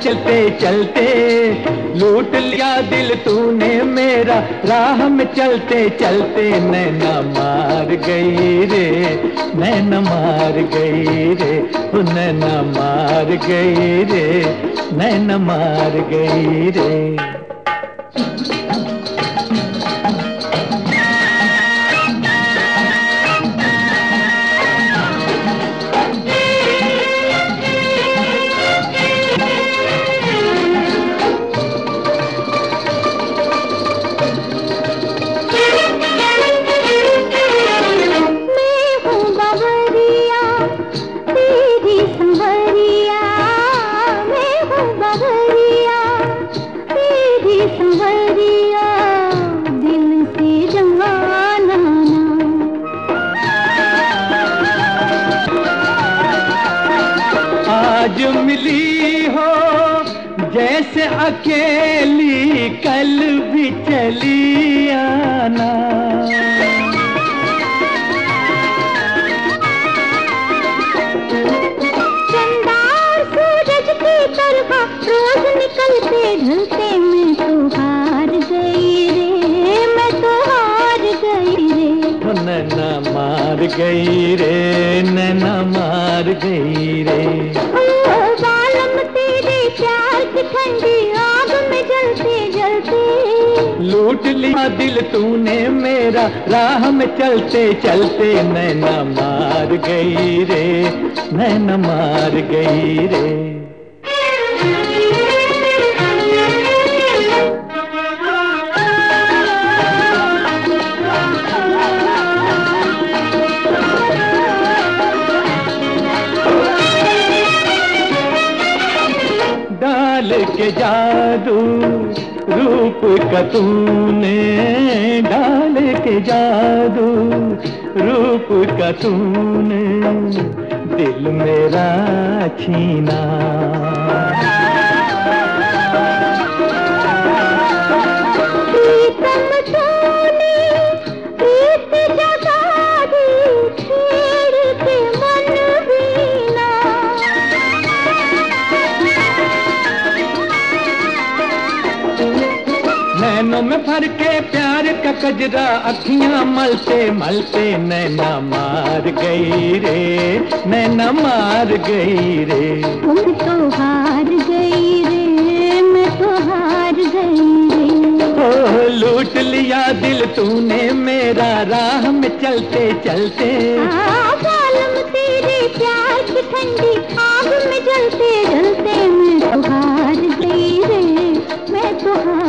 चलते चलते, लूट लिया दिल तूने मेरा राह में चलते चलते। नैना मार गई रे, नैना मार गई रे, ओ नैना मार गई रे, नैना मार गई रे। आज मिली हो जैसे अकेली, कल भी चली आना। चंदा और सूरज की तरह रोज निकलते ढलते, मैं तो हार गई रे, मैं तो हार गई रे। नैना मार गई रे, नैना मार गई रे। बालम तेरे प्यार की ठंडी आग में जलते जलते, लूट लिया दिल तूने मेरा राह में चलते चलते। नैना मार गई रे, नैना मार गई रे। डाल के जादू रूप का तूने, डाल के जादू रूप का तूने दिल मेरा छीना। नैनों में भर के प्यार का कजरा, अखियां मलते मलते। नैना मार गई रे, नैना मार गई रे। मैं तो हार गई रे, मैं तो हार गई रे। ओ लूट लिया दिल तूने मेरा राह में चलते चलते। बालम तेरे प्यार की ठंडी आग में जलते जलते, मैं तो हार गई रे, मैं तो हार